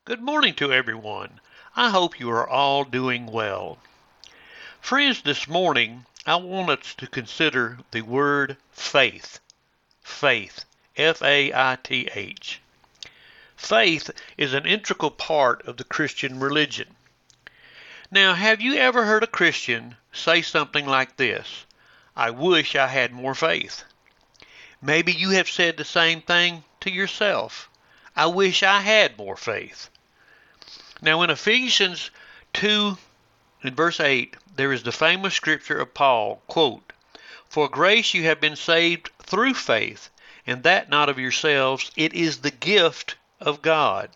Good morning to everyone. I hope you are all doing well. Friends, this morning I want us to consider the word faith. Faith. Faith. Faith is an integral part of the Christian religion. Now, have you ever heard a Christian say something like this? I wish I had more faith. Maybe you have said the same thing to yourself. I wish I had more faith. Now in Ephesians 2 in verse 8, there is the famous scripture of Paul, quote, For grace you have been saved through faith, and that not of yourselves, it is the gift of God.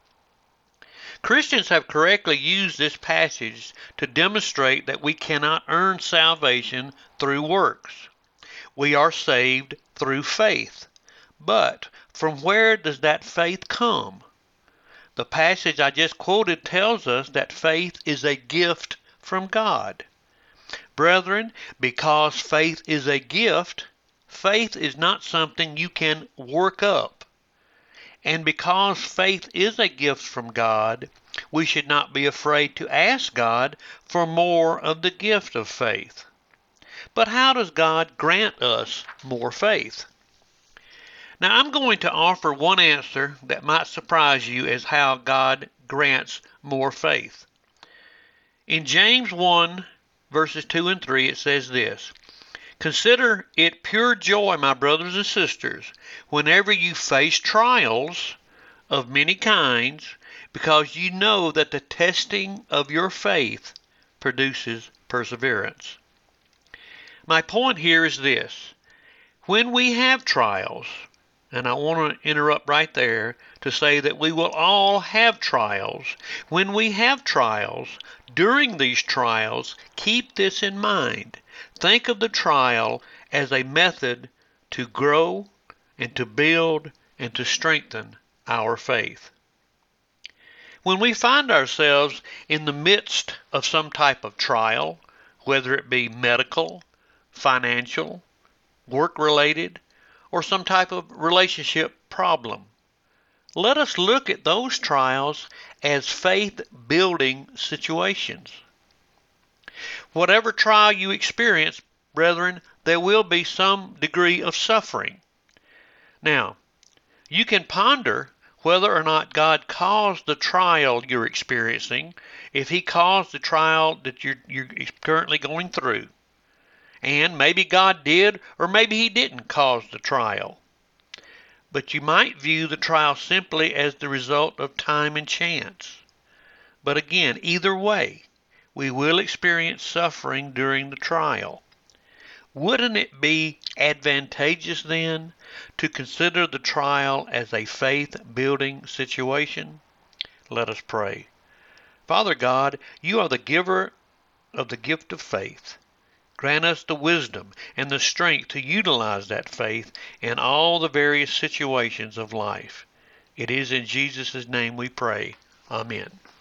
Christians have correctly used this passage to demonstrate that we cannot earn salvation through works. We are saved through faith. But from where does that faith come? The passage I just quoted tells us that faith is a gift from God. Brethren, because faith is a gift, faith is not something you can work up. And because faith is a gift from God, we should not be afraid to ask God for more of the gift of faith. But how does God grant us more faith? Now I'm going to offer one answer that might surprise you as how God grants more faith. In James 1 verses 2 and 3 it says this, Consider it pure joy, my brothers and sisters, whenever you face trials of many kinds, because you know that the testing of your faith produces perseverance. My point here is this. When we have trials, and I want to interrupt right there to say that we will all have trials. When we have trials, during these trials, keep this in mind. Think of the trial as a method to grow and to build and to strengthen our faith. When we find ourselves in the midst of some type of trial, whether it be medical, financial, work-related, or some type of relationship problem, let us look at those trials as faith-building situations. Whatever trial you experience, brethren, there will be some degree of suffering. Now, you can ponder whether or not God caused the trial you're experiencing, if He caused the trial that you're currently going through. And maybe God did, or maybe He didn't cause the trial. But you might view the trial simply as the result of time and chance. But again, either way, we will experience suffering during the trial. Wouldn't it be advantageous then to consider the trial as a faith-building situation? Let us pray. Father God, you are the giver of the gift of faith. Grant us the wisdom and the strength to utilize that faith in all the various situations of life. It is in Jesus' name we pray. Amen.